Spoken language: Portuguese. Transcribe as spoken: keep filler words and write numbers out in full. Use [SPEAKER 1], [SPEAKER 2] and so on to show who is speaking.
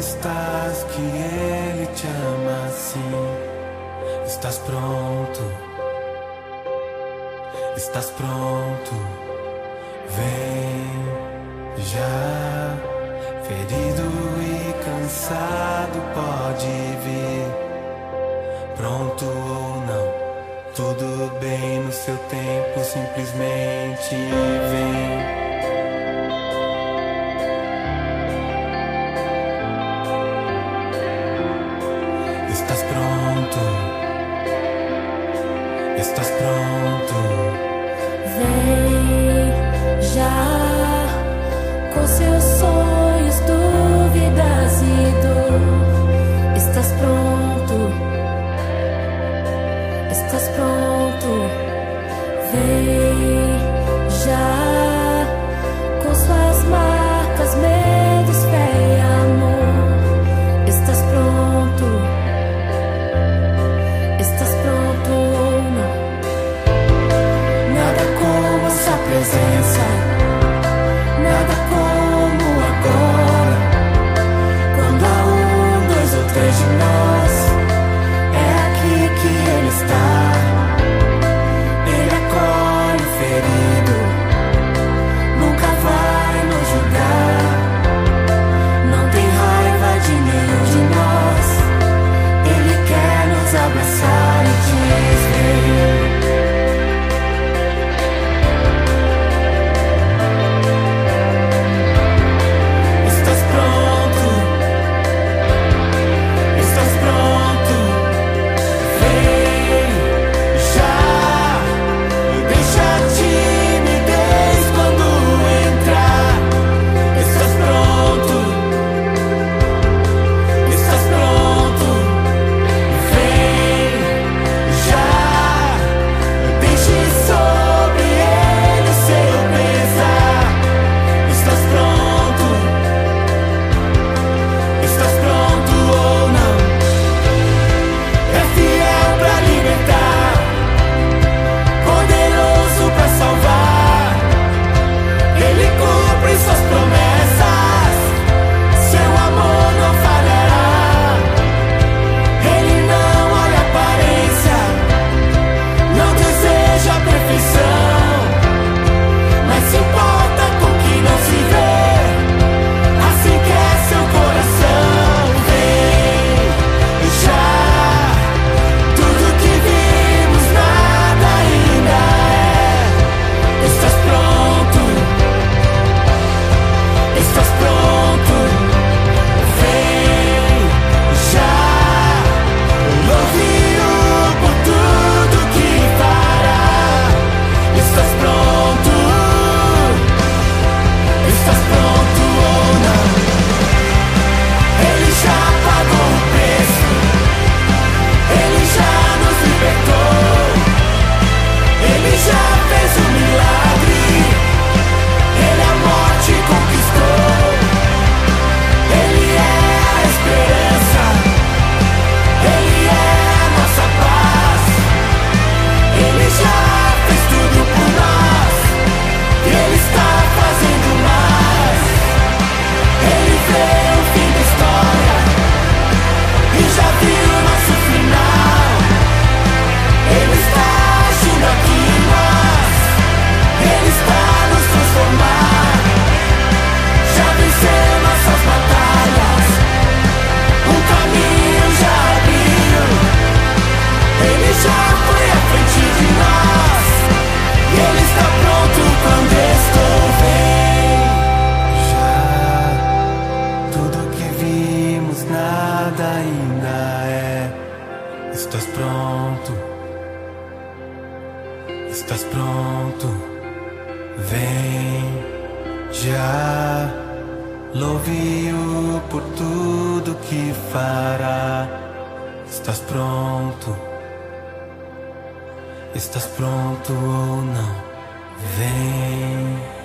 [SPEAKER 1] estás, que Ele te ama assim. Estás pronto, estás pronto, vem já. Ferido e cansado pode vir, pronto ou não, tudo bem no seu tempo, simplesmente vem. Estás pronto, estás pronto.
[SPEAKER 2] Vem já com seus sonhos, dúvidas e dor. Estás pronto, estás pronto. Vem já com suas marcas, medos, fé e amor. Estás pronto. Estás pronto ou não? Nada como essa presença, nada como agora. Quando há um, dois ou três de nós, é aqui que Ele está. Ele acolhe o ferido, nunca vai nos julgar. Não tem raiva de nenhum de nós. Ele quer nos abraçar e dizer: estás pronto, estás pronto. Vem já, deixa a timidez quando entrar. Estás pronto, estás pronto. Vem já, deixe sobre ele seu pesar. Estás pronto, estás pronto ou não? É fiel pra libertar, poderoso pra salvar. Ele cumpre suas promessas, seu amor não falhará. Ele não olha aparência, não deseja a perfeição, mas se importa com o que não se vê. Assim quer seu coração. Vem já, tudo que vimos nada ainda é. Estás pronto, estás pronto. Vem já, louve-o por tudo que fará. Estás pronto, estás pronto ou não? Ele já pagou o preço, ele já nos libertou, ele já fez o milagre, ele a morte conquistou. Ele é a esperança, ele é a nossa paz. Ele já fez tudo por nós e ele está fazendo mais. Ele vê o fim da história e já viu o nosso final. Ele está agindo aqui em nós, ele está a nos transformar. Já venceu nossas batalhas, um caminho já abriu. Ele já foi à frente de nós e ele está pronto quando estou. Vem
[SPEAKER 1] Já, tudo que vimos nada ainda é. Estás pronto, estás pronto. Vem já, louve-o por tudo que fará. Estás pronto, estás pronto ou não? Vem.